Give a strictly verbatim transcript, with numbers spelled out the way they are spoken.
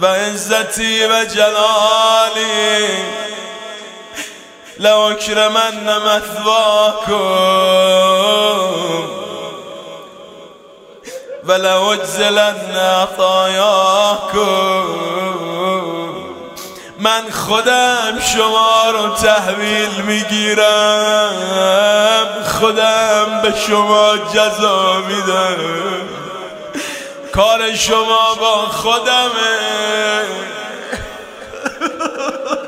و عزتی و جلالی لأکرمن مثواکم و لأجزلن عطایاکم. من خودم شما رو تحویل میگیرم، خودم به شما جزا میدم، کار شما با خودمه.